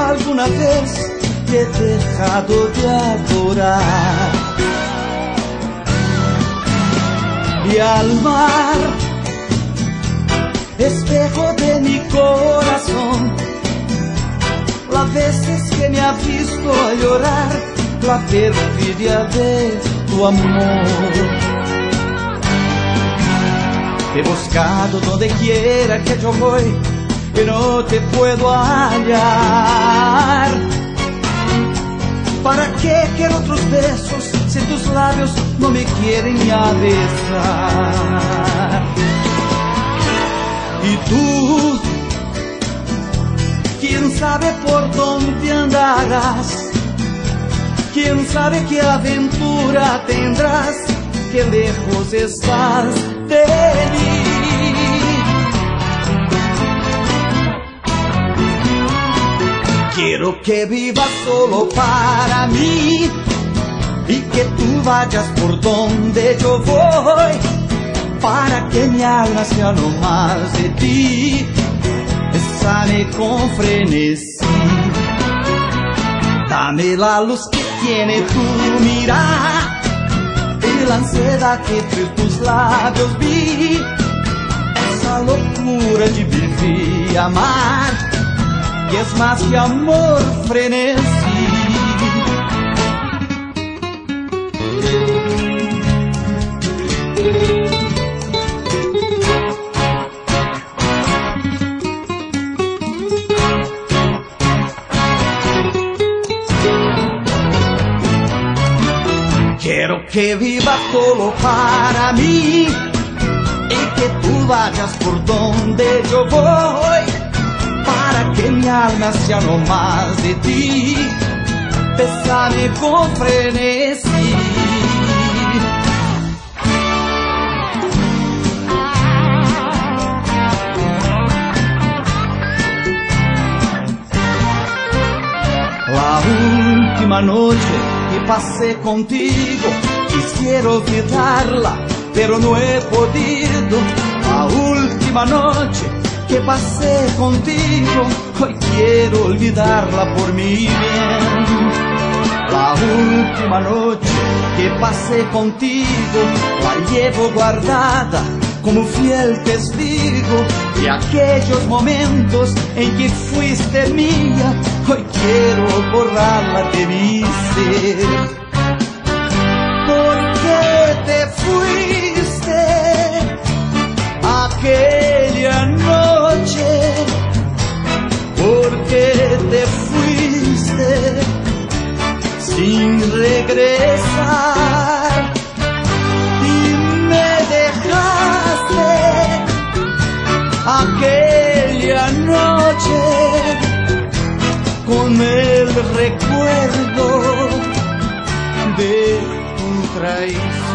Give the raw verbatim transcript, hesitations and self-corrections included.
alguna vez te he dejado de adorar. Y al mar, espejo de mi corazón, las veces que me ha visto llorar, la perfidia de tu amor. Te he buscado donde quiera que yo voy, que no te puedo hallar. ¿Para qué quiero otros besos si tus labios no me quieren ya besar? Y tú, quién sabe por dónde andarás, quién sabe qué aventura tendrás, qué lejos estás de mí. Quiero que vivas solo para mí y que tú vayas por donde yo voy, para que mi alma sea no más de ti. Bésame con frenesí, dame la luz que tiene tu mirada y la ansiedad que entre tus labios vi, esa locura de vivir y amar, y es más que amor, frenesí. Quiero que vivas solo para mí y que tú vayas por donde yo voy, para que mi alma sea no más de ti. Bésame con frenesí. La última noche que pasé contigo, quisiera olvidarla, pero no he podido. La última noche que pasé contigo, hoy quiero olvidarla por mi bien. La última noche que pasé contigo, la llevo guardada como fiel testigo de aquellos momentos en que fuiste mía. Hoy quiero borrarla de mi ser. ¿Por qué te fuiste aquella noche? ¿Por qué te fuiste sin regresar? Y me dejaste aquella noche con el recuerdo de tu traición.